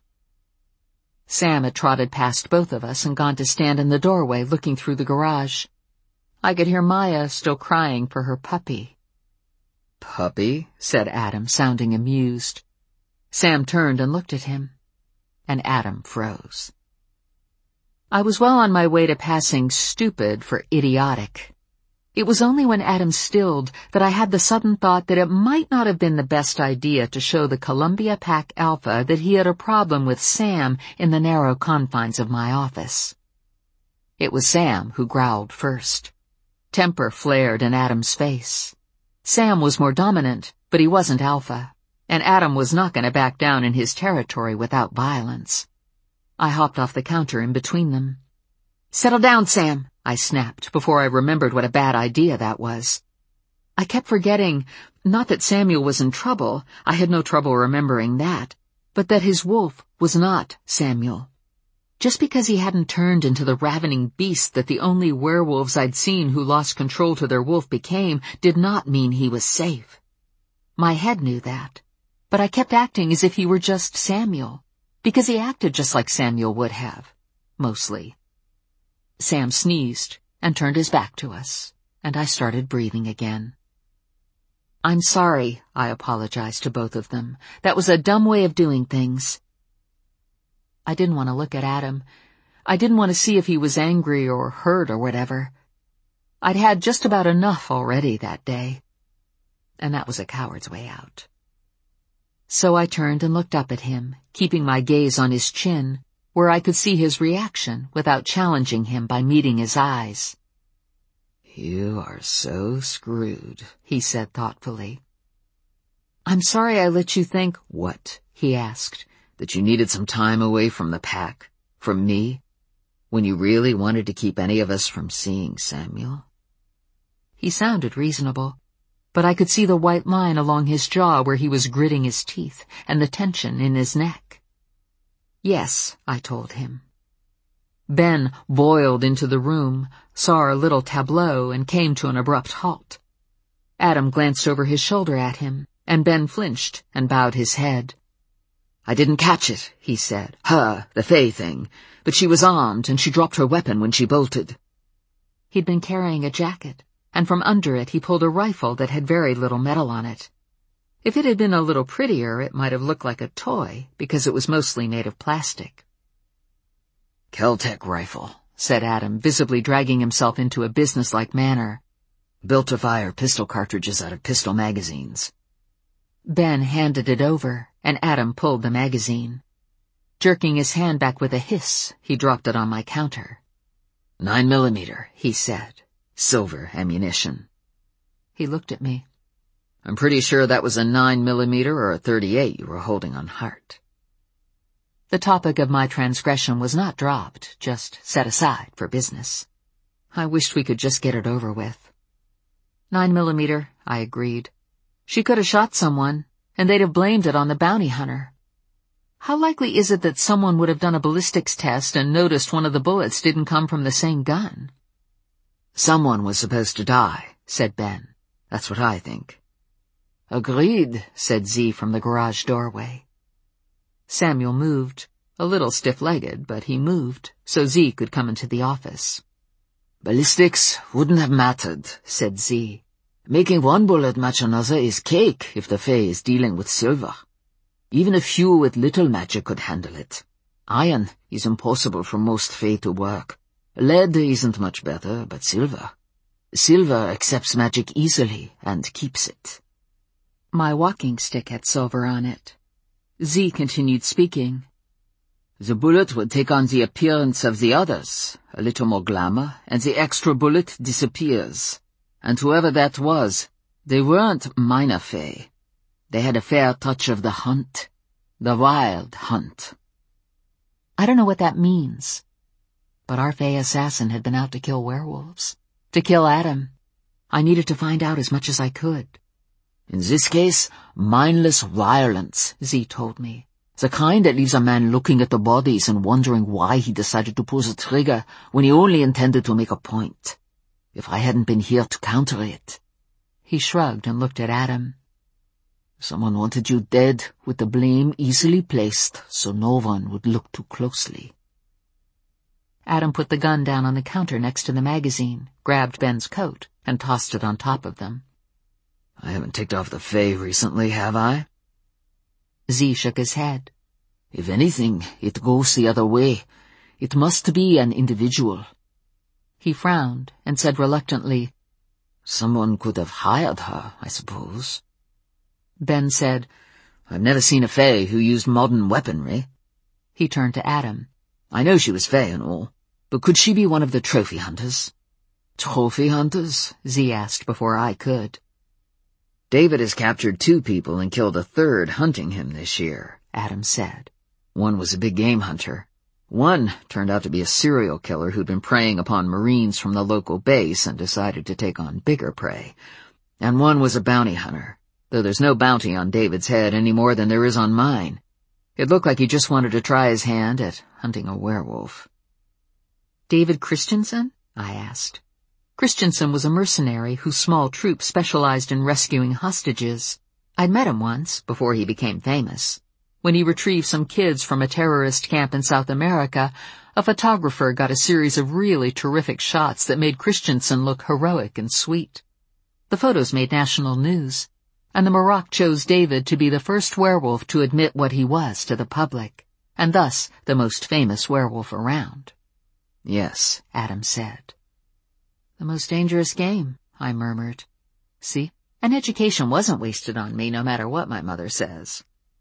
Sam had trotted past both of us and gone to stand in the doorway looking through the garage. I could hear Maya still crying for her puppy. "Puppy?" said Adam, sounding amused. Sam turned and looked at him, and Adam froze. I was well on my way to passing stupid for idiotic. It was only when Adam stilled that I had the sudden thought that it might not have been the best idea to show the Columbia Pack Alpha that he had a problem with Sam in the narrow confines of my office. It was Sam who growled first. Temper flared in Adam's face. Sam was more dominant, but he wasn't alpha, and Adam was not going to back down in his territory without violence. I hopped off the counter in between them. "Settle down, Sam," I snapped before I remembered what a bad idea that was. I kept forgetting, not that Samuel was in trouble, I had no trouble remembering that, but that his wolf was not Samuel. Just because he hadn't turned into the ravening beast that the only werewolves I'd seen who lost control to their wolf became did not mean he was safe. My head knew that, but I kept acting as if he were just Samuel, because he acted just like Samuel would have, mostly. Sam sneezed and turned his back to us, and I started breathing again. "I'm sorry," I apologized to both of them. "That was a dumb way of doing things." I didn't want to look at Adam. I didn't want to see if he was angry or hurt or whatever. I'd had just about enough already that day, and that was a coward's way out. So I turned and looked up at him, keeping my gaze on his chin, where I could see his reaction without challenging him by meeting his eyes. "You are so screwed," he said thoughtfully. "I'm sorry I let you think—" "What?" he asked. "That you needed some time away from the pack, from me, when you really wanted to keep any of us from seeing Samuel?" He sounded reasonable, but I could see the white line along his jaw where he was gritting his teeth and the tension in his neck. "Yes," I told him. Ben boiled into the room, saw our little tableau, and came to an abrupt halt. Adam glanced over his shoulder at him, and Ben flinched and bowed his head. "I didn't catch it," he said. "Her, the Faye thing. But she was armed, and she dropped her weapon when she bolted." He'd been carrying a jacket, and from under it he pulled a rifle that had very little metal on it. If it had been a little prettier, it might have looked like a toy, because it was mostly made of plastic. "Keltec rifle," said Adam, visibly dragging himself into a businesslike manner. "Built to fire pistol cartridges out of pistol magazines." Ben handed it over, and Adam pulled the magazine. Jerking his hand back with a hiss, he dropped it on my counter. Nine millimeter, he said. Silver ammunition. He looked at me. "I'm pretty sure that was a nine millimeter or a thirty-eight you were holding on Hart." The topic of my transgression was not dropped, just set aside for business. I wished we could just get it over with. Nine millimeter, I agreed. She could have shot someone, and they'd have blamed it on the bounty hunter. How likely is it that someone would have done a ballistics test and noticed one of the bullets didn't come from the same gun? "Someone was supposed to die," said Ben. "That's what I think." "Agreed," said Z from the garage doorway. Samuel moved, a little stiff-legged, but he moved, so Z could come into the office. "Ballistics wouldn't have mattered," said Z. "Making one bullet match another is cake if the Fae is dealing with silver. Even a few with little magic could handle it. Iron is impossible for most Fae to work. Lead isn't much better, but silver. Silver accepts magic easily and keeps it." My walking stick had silver on it. Z continued speaking. "The bullet would take on the appearance of the others, a little more glamour, and the extra bullet disappears. And whoever that was, they weren't minor Fae. They had a fair touch of the hunt, the wild hunt." I don't know what that means, but our Fae assassin had been out to kill werewolves, to kill Adam. I needed to find out as much as I could. "In this case, mindless violence," Z told me. "The kind that leaves a man looking at the bodies and wondering why he decided to pull the trigger when he only intended to make a point. If I hadn't been here to counter it." He shrugged and looked at Adam. "Someone wanted you dead with the blame easily placed so no one would look too closely." Adam put the gun down on the counter next to the magazine, grabbed Ben's coat, and tossed it on top of them. "I haven't ticked off the Fae recently, have I?" Z shook his head. "If anything, it goes the other way. It must be an individual." He frowned and said reluctantly, "Someone could have hired her, I suppose." Ben said, "I've never seen a Fae who used modern weaponry." He turned to Adam. "I know she was Fae and all, but could she be one of the trophy hunters?" "Trophy hunters?" Z asked before I could. "David has captured two people and killed a third hunting him this year," Adam said. "One was a big game hunter. One turned out to be a serial killer who'd been preying upon Marines from the local base and decided to take on bigger prey. And one was a bounty hunter, though there's no bounty on David's head any more than there is on mine. It looked like he just wanted to try his hand at hunting a werewolf." "David Christensen?" I asked. Christensen was a mercenary whose small troop specialized in rescuing hostages. I'd met him once, before he became famous. When he retrieved some kids from a terrorist camp in South America, a photographer got a series of really terrific shots that made Christensen look heroic and sweet. The photos made national news, and the Maroc chose David to be the first werewolf to admit what he was to the public, and thus the most famous werewolf around. "Yes," Adam said. "The most dangerous game," I murmured. "See, an education wasn't wasted on me, no matter what my mother says."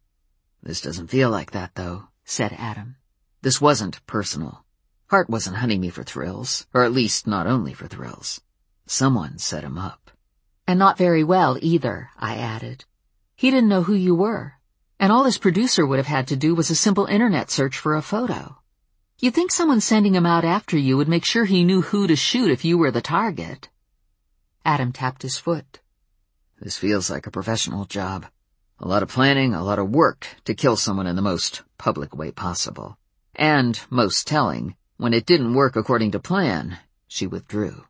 "This doesn't feel like that, though," said Adam. "This wasn't personal. Hart wasn't hunting me for thrills, or at least not only for thrills. Someone set him up." "And not very well, either," I added. "He didn't know who you were, and all his producer would have had to do was a simple internet search for a photo. You'd think someone sending him out after you would make sure he knew who to shoot if you were the target." Adam tapped his foot. "This feels like a professional job. A lot of planning, a lot of work to kill someone in the most public way possible. And, most telling, when it didn't work according to plan, she withdrew."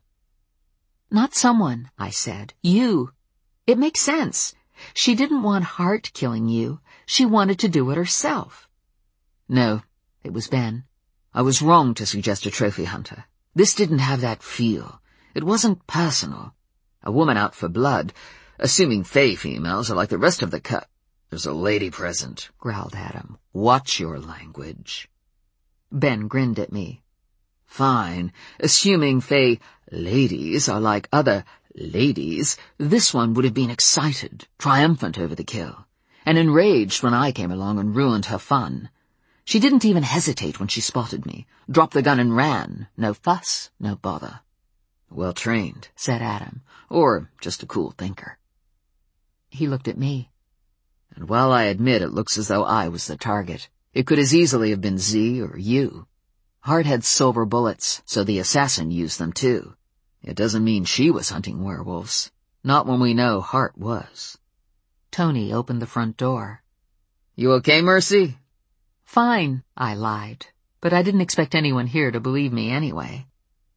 "Not someone," I said. "You. It makes sense. She didn't want Hart killing you. She wanted to do it herself." "No," it was Ben. "I was wrong to suggest a trophy hunter. This didn't have that feel. It wasn't personal. A woman out for blood, assuming Fae females are like the rest of the cut." "There's a lady present," growled Adam. "Watch your language." Ben grinned at me. "Fine. Assuming Fae ladies are like other ladies, this one would have been excited, triumphant over the kill, and enraged when I came along and ruined her fun. She didn't even hesitate when she spotted me, dropped the gun and ran. No fuss, no bother." "Well trained," said Adam, "or just a cool thinker." He looked at me. "And while I admit it looks as though I was the target, it could as easily have been Z or you. Hart had silver bullets, so the assassin used them too. It doesn't mean she was hunting werewolves. Not when we know Hart was." Tony opened the front door. "You okay, Mercy?" "Fine," I lied, but I didn't expect anyone here to believe me anyway.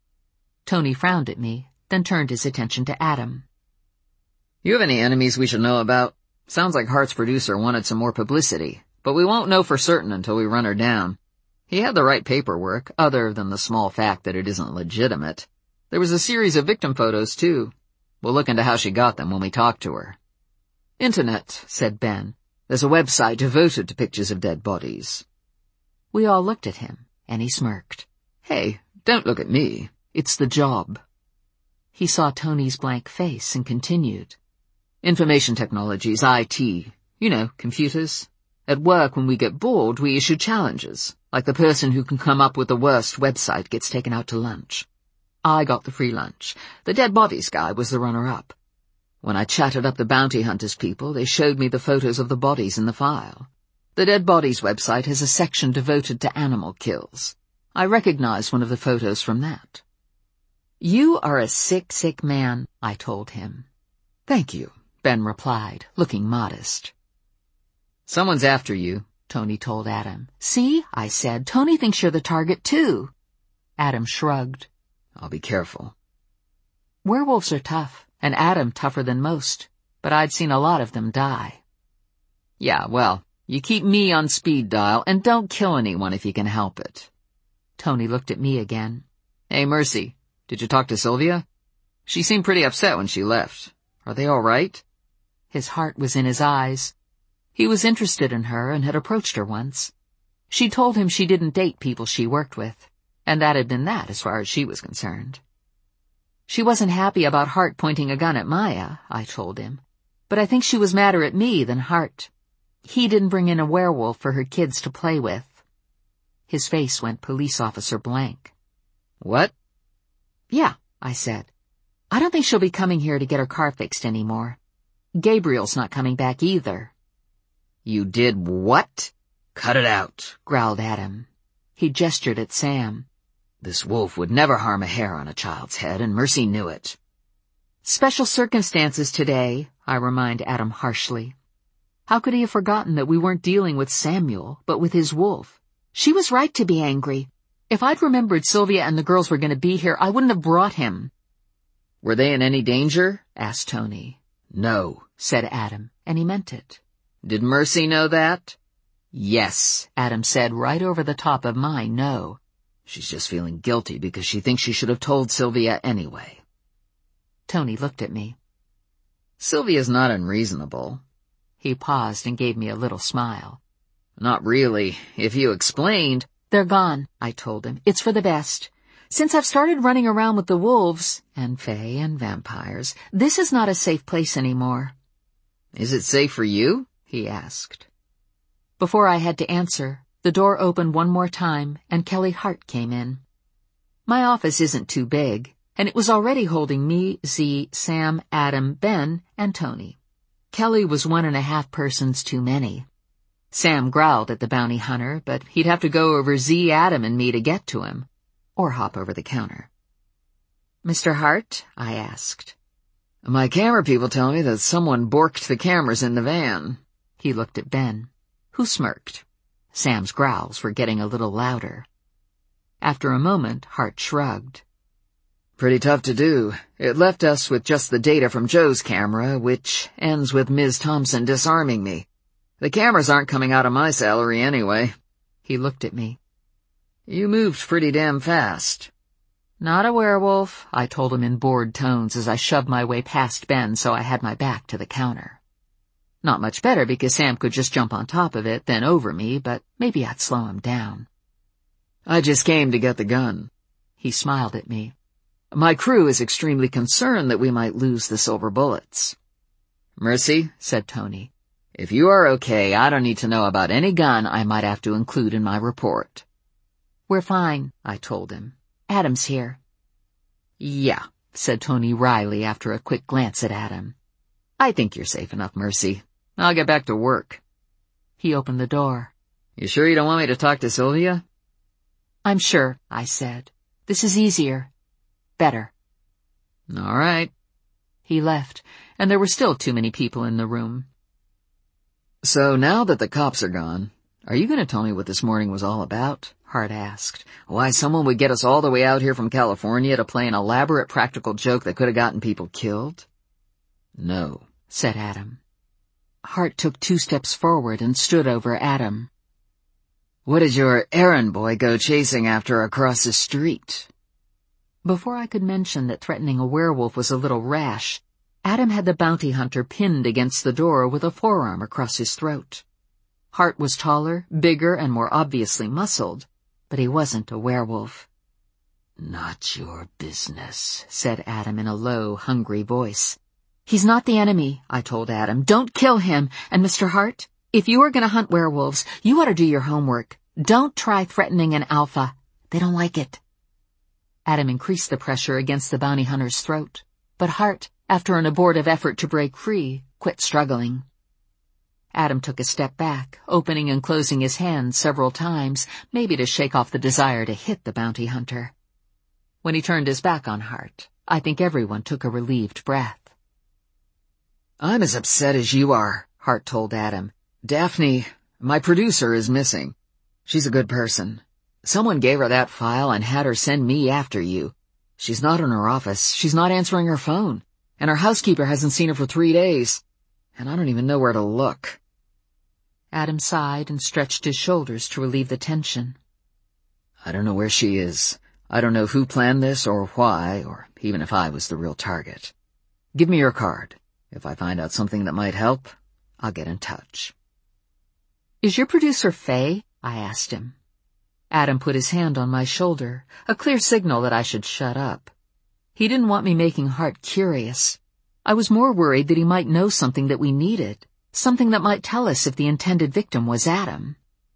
Tony frowned at me, then turned his attention to Adam. "You have any enemies we should know about? Sounds like Hart's producer wanted some more publicity, but we won't know for certain until we run her down. He had the right paperwork, other than the small fact that it isn't legitimate. There was a series of victim photos, too. We'll look into how she got them when we talk to her." "Internet," said Ben. "There's a website devoted to pictures of dead bodies." We all looked at him, and he smirked. "Hey, don't look at me. It's the job." He saw Tony's blank face and continued. "Information technologies, I T. You know, computers. At work, when we get bored, we issue challenges, like the person who can come up with the worst website gets taken out to lunch. I got the free lunch. The dead bodies guy was the runner-up. When I chatted up the bounty hunters people, they showed me the photos of the bodies in the file. The Dead Bodies website has a section devoted to animal kills. I recognized one of the photos from that." "You are a sick, sick man," I told him. "Thank you," Ben replied, looking modest. "Someone's after you," Tony told Adam. "See," I said, "Tony thinks you're the target, too." Adam shrugged. "I'll be careful." Werewolves are tough, and Adam tougher than most, but I'd seen a lot of them die. "Yeah, well, you keep me on speed dial, and don't kill anyone if you can help it." Tony looked at me again. "Hey, Mercy, did you talk to Sylvia? She seemed pretty upset when she left. Are they all right?" His heart was in his eyes. He was interested in her and had approached her once. She told him she didn't date people she worked with, and that had been that as far as she was concerned. She wasn't happy about Hart pointing a gun at Maya, I told him, but I think she was madder at me than Hart. He didn't bring in a werewolf for her kids to play with. His face went police officer blank. What? Yeah, I said. I don't think she'll be coming here to get her car fixed anymore. Gabriel's not coming back either. You did what? Cut it out, growled Adam. He gestured at Sam. This wolf would never harm a hair on a child's head, and Mercy knew it. Special circumstances today, I remind Adam harshly. How could he have forgotten that we weren't dealing with Samuel, but with his wolf? She was right to be angry. If I'd remembered Sylvia and the girls were going to be here, I wouldn't have brought him. Were they in any danger? Asked Tony. No, said Adam, and he meant it. Did Mercy know that? Yes, Adam said right over the top of my no. She's just feeling guilty because she thinks she should have told Sylvia anyway. Tony looked at me. Sylvia's not unreasonable. He paused and gave me a little smile. Not really. If you explained... They're gone, I told him. It's for the best. Since I've started running around with the wolves, and fae and vampires, this is not a safe place anymore. Is it safe for you? He asked. Before I had to answer, the door opened one more time, and Kelly Hart came in. My office isn't too big, and it was already holding me, Z, Sam, Adam, Ben, and Tony. Kelly was one and a half persons too many. Sam growled at the bounty hunter, but he'd have to go over Z, Adam, and me to get to him, or hop over the counter. Mister Hart? I asked. My camera people tell me that someone borked the cameras in the van. He looked at Ben, who smirked. Sam's growls were getting a little louder. After a moment, Hart shrugged. Pretty tough to do. It left us with just the data from Joe's camera, which ends with Miz Thompson disarming me. The cameras aren't coming out of my salary anyway. He looked at me. You moved pretty damn fast. Not a werewolf, I told him in bored tones as I shoved my way past Ben so I had my back to the counter. Not much better because Sam could just jump on top of it, then over me, but maybe I'd slow him down. I just came to get the gun. He smiled at me. My crew is extremely concerned that we might lose the silver bullets. Mercy, said Tony, if you are okay, I don't need to know about any gun I might have to include in my report. We're fine, I told him. Adam's here. Yeah, said Tony wryly after a quick glance at Adam. I think you're safe enough, Mercy. I'll get back to work. He opened the door. You sure you don't want me to talk to Sylvia? I'm sure, I said. This is easier. Better. All right. He left, and there were still too many people in the room. So now that the cops are gone, are you going to tell me what this morning was all about? Hart asked. Why someone would get us all the way out here from California to play an elaborate practical joke that could have gotten people killed? No, said Adam. Hart took two steps forward and stood over Adam. What did your errand boy go chasing after across the street? Before I could mention that threatening a werewolf was a little rash, Adam had the bounty hunter pinned against the door with a forearm across his throat. Hart was taller, bigger, and more obviously muscled, but he wasn't a werewolf. Not your business, said Adam in a low, hungry voice. He's not the enemy, I told Adam. Don't kill him. And Mister Hart, if you are going to hunt werewolves, you ought to do your homework. Don't try threatening an alpha. They don't like it. Adam increased the pressure against the bounty hunter's throat, but Hart, after an abortive effort to break free, quit struggling. Adam took a step back, opening and closing his hands several times, maybe to shake off the desire to hit the bounty hunter. When he turned his back on Hart, I think everyone took a relieved breath. I'm as upset as you are, Hart told Adam. Daphne, my producer, is missing. She's a good person. Someone gave her that file and had her send me after you. She's not in her office, she's not answering her phone, and her housekeeper hasn't seen her for three days. And I don't even know where to look. Adam sighed and stretched his shoulders to relieve the tension. I don't know where she is. I don't know who planned this or why, or even if I was the real target. Give me your card. If I find out something that might help, I'll get in touch. Is your producer Faye? I asked him. Adam put his hand on my shoulder, a clear signal that I should shut up. He didn't want me making Hart curious. I was more worried that he might know something that we needed, something that might tell us if the intended victim was Adam.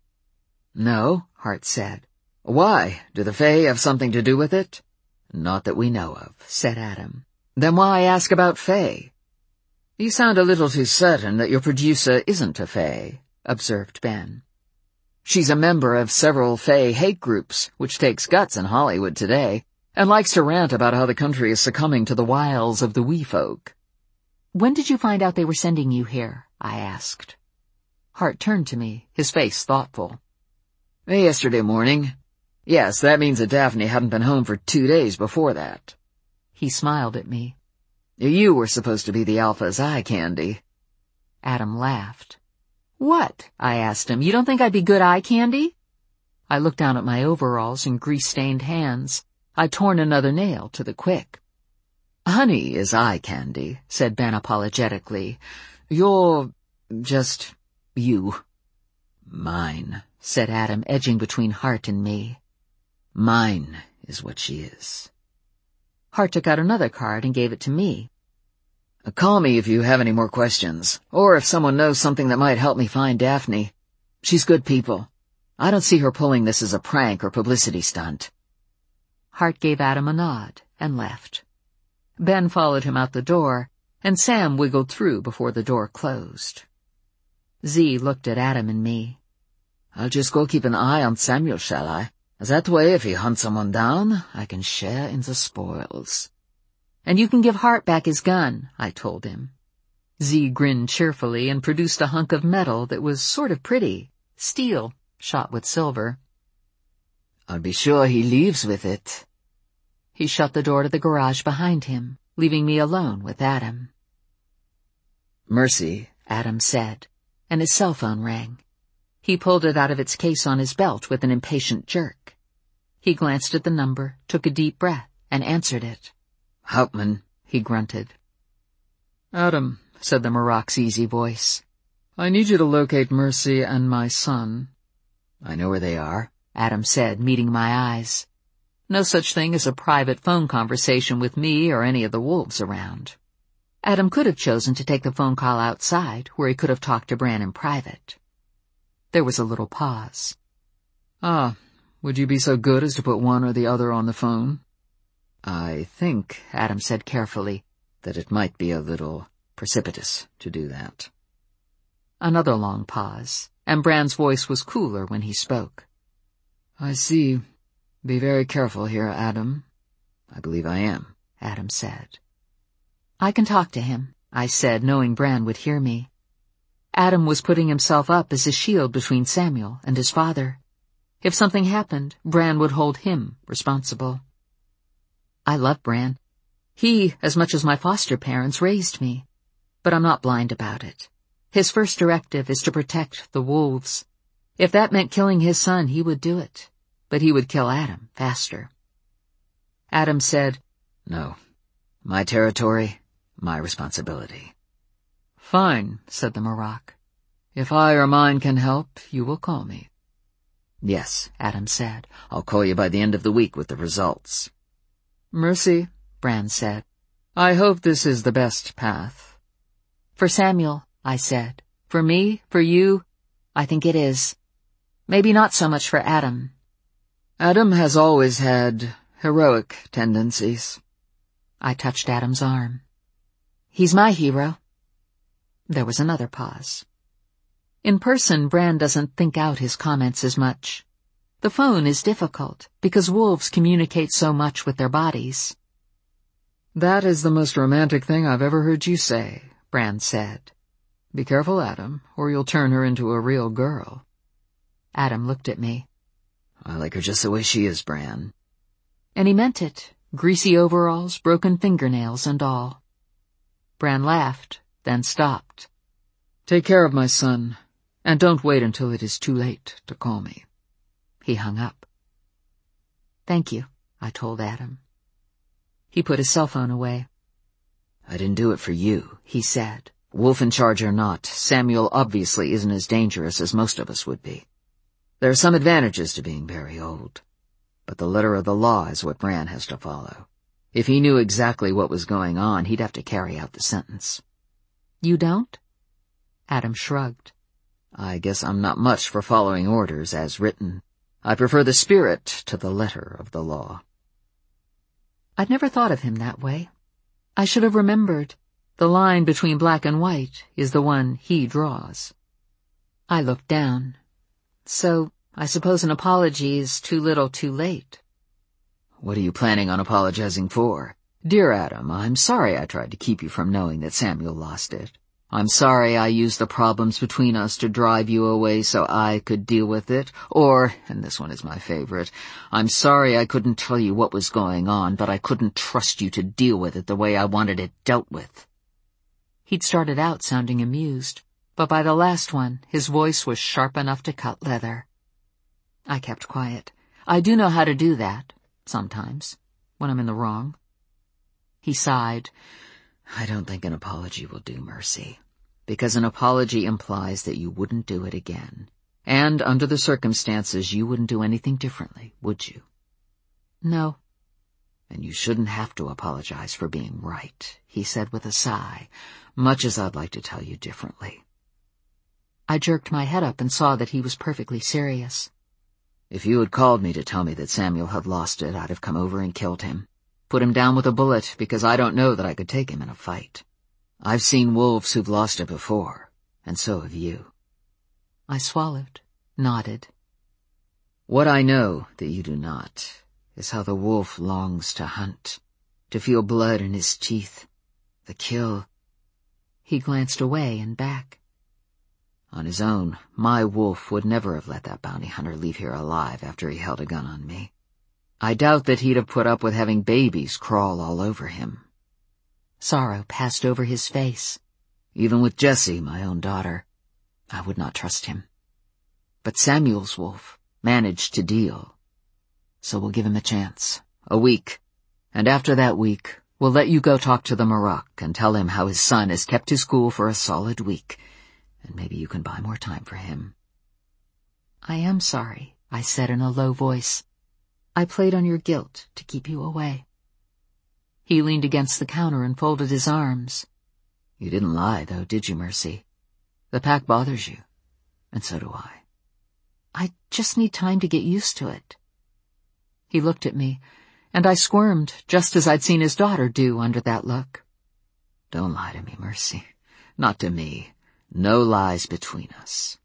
No, Hart said. Why? Do the Fae have something to do with it? Not that we know of, said Adam. Then why ask about Fae? You sound a little too certain that your producer isn't a Fae, observed Ben. She's a member of several Fae hate groups, which takes guts in Hollywood today, and likes to rant about how the country is succumbing to the wiles of the wee folk. When did you find out they were sending you here? I asked. Hart turned to me, his face thoughtful. Yesterday morning. Yes, that means that Daphne hadn't been home for two days before that. He smiled at me. You were supposed to be the Alpha's eye candy. Adam laughed. What? I asked him. You don't think I'd be good eye candy? I looked down at my overalls and grease-stained hands. I'd torn another nail to the quick. Honey is eye candy, said Ben apologetically. You're just you. Mine, said Adam, edging between Hart and me. Mine is what she is. Hart took out another card and gave it to me. Call me if you have any more questions, or if someone knows something that might help me find Daphne. She's good people. I don't see her pulling this as a prank or publicity stunt. Hart gave Adam a nod and left. Ben followed him out the door, and Sam wiggled through before the door closed. Z looked at Adam and me. I'll just go keep an eye on Samuel, shall I? That way, if he hunts someone down, I can share in the spoils. And you can give Hart back his gun, I told him. Z grinned cheerfully and produced a hunk of metal that was sort of pretty, steel, shot with silver. I'll be sure he leaves with it. He shut the door to the garage behind him, leaving me alone with Adam. Mercy, Adam said, and his cell phone rang. He pulled it out of its case on his belt with an impatient jerk. He glanced at the number, took a deep breath, and answered it. Hauptmann, he grunted. Adam, said the Maroc's easy voice. I need you to locate Mercy and my son. I know where they are, Adam said, meeting my eyes. No such thing as a private phone conversation with me or any of the wolves around. Adam could have chosen to take the phone call outside, where he could have talked to Bran in private. There was a little pause. Ah, would you be so good as to put one or the other on the phone? I think, Adam said carefully, that it might be a little precipitous to do that. Another long pause, and Bran's voice was cooler when he spoke. I see. Be very careful here, Adam. I believe I am, Adam said. I can talk to him, I said, knowing Bran would hear me. Adam was putting himself up as a shield between Samuel and his father. If something happened, Bran would hold him responsible. I love Bran. He, as much as my foster parents, raised me. But I'm not blind about it. His first directive is to protect the wolves. If that meant killing his son, he would do it. But he would kill Adam faster. Adam said, No. My territory, my responsibility. Fine, said the Maroc. If I or mine can help, you will call me. Yes, Adam said. I'll call you by the end of the week with the results. Mercy, Bran said. I hope this is the best path. For Samuel, I said. For me, for you, I think it is. Maybe not so much for Adam. Adam has always had heroic tendencies. I touched Adam's arm. He's my hero. There was another pause. In person, Bran doesn't think out his comments as much. The phone is difficult, because wolves communicate so much with their bodies. That is the most romantic thing I've ever heard you say, Bran said. Be careful, Adam, or you'll turn her into a real girl. Adam looked at me. I like her just the way she is, Bran. And he meant it, greasy overalls, broken fingernails and all. Bran laughed, then stopped. Take care of my son, and don't wait until it is too late to call me. He hung up. Thank you, I told Adam. He put his cell phone away. I didn't do it for you, he said. Wolf in charge or not, Samuel obviously isn't as dangerous as most of us would be. There are some advantages to being very old, but the letter of the law is what Bran has to follow. If he knew exactly what was going on, he'd have to carry out the sentence. You don't? Adam shrugged. I guess I'm not much for following orders as written. I prefer the spirit to the letter of the law. I'd never thought of him that way. I should have remembered. The line between black and white is the one he draws. I looked down. So, I suppose an apology is too little too late. What are you planning on apologizing for? Dear Adam, I'm sorry I tried to keep you from knowing that Samuel lost it. I'm sorry I used the problems between us to drive you away so I could deal with it. Or, and this one is my favorite, I'm sorry I couldn't tell you what was going on, but I couldn't trust you to deal with it the way I wanted it dealt with. He'd started out sounding amused, but by the last one, his voice was sharp enough to cut leather. I kept quiet. I do know how to do that, sometimes, when I'm in the wrong. He sighed. I don't think an apology will do, Mercy, because an apology implies that you wouldn't do it again. And under the circumstances, you wouldn't do anything differently, would you? No. And you shouldn't have to apologize for being right, he said with a sigh, much as I'd like to tell you differently. I jerked my head up and saw that he was perfectly serious. If you had called me to tell me that Samuel had lost it, I'd have come over and killed him. Put him down with a bullet, because I don't know that I could take him in a fight. I've seen wolves who've lost it before, and so have you. I swallowed, nodded. What I know that you do not is how the wolf longs to hunt, to feel blood in his teeth, the kill. He glanced away and back. On his own, my wolf would never have let that bounty hunter leave here alive after he held a gun on me. I doubt that he'd have put up with having babies crawl all over him. Sorrow passed over his face. Even with Jessie, my own daughter, I would not trust him. But Samuel's wolf managed to deal. So we'll give him a chance. A week. And after that week, we'll let you go talk to the Marach and tell him how his son has kept his cool for a solid week. And maybe you can buy more time for him. I am sorry, I said in a low voice. I played on your guilt to keep you away. He leaned against the counter and folded his arms. You didn't lie, though, did you, Mercy? The pack bothers you, and so do I. I just need time to get used to it. He looked at me, and I squirmed just as I'd seen his daughter do under that look. Don't lie to me, Mercy. Not to me. No lies between us.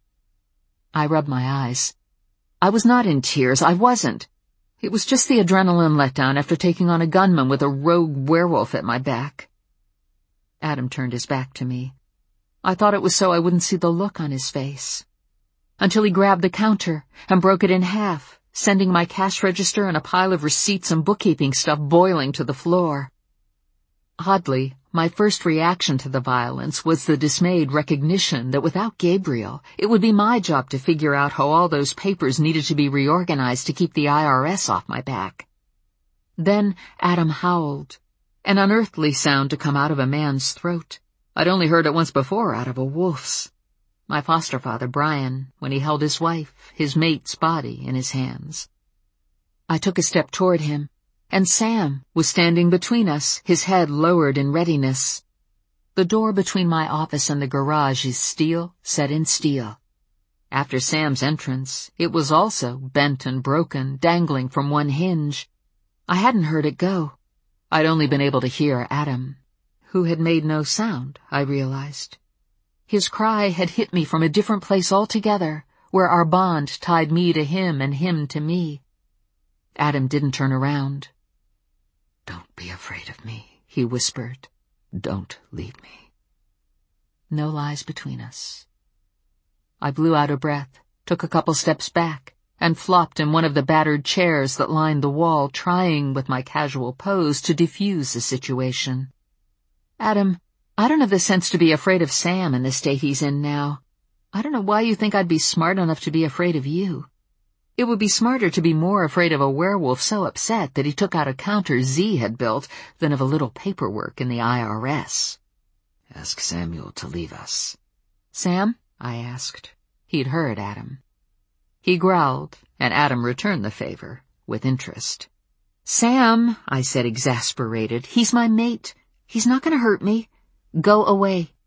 I rubbed my eyes. I was not in tears. I wasn't. It was just the adrenaline letdown after taking on a gunman with a rogue werewolf at my back. Adam turned his back to me. I thought it was so I wouldn't see the look on his face. Until he grabbed the counter and broke it in half, sending my cash register and a pile of receipts and bookkeeping stuff boiling to the floor. Oddly, my first reaction to the violence was the dismayed recognition that without Gabriel, it would be my job to figure out how all those papers needed to be reorganized to keep the I R S off my back. Then Adam howled, an unearthly sound to come out of a man's throat. I'd only heard it once before out of a wolf's. My foster father, Brian, when he held his wife, his mate's body in his hands. I took a step toward him, and Sam was standing between us, his head lowered in readiness. The door between my office and the garage is steel, set in steel. After Sam's entrance, it was also bent and broken, dangling from one hinge. I hadn't heard it go. I'd only been able to hear Adam, who had made no sound, I realized. His cry had hit me from a different place altogether, where our bond tied me to him and him to me. Adam didn't turn around. Don't be afraid of me, he whispered. Don't leave me. No lies between us. I blew out a breath, took a couple steps back, and flopped in one of the battered chairs that lined the wall, trying with my casual pose to defuse the situation. Adam, I don't have the sense to be afraid of Sam in the state he's in now. I don't know why you think I'd be smart enough to be afraid of you. It would be smarter to be more afraid of a werewolf so upset that he took out a counter Z had built than of a little paperwork in the I R S. Ask Samuel to leave us. Sam? I asked. He'd heard Adam. He growled, and Adam returned the favor, with interest. "Sam," I said, exasperated, "he's my mate. He's not going to hurt me. Go away."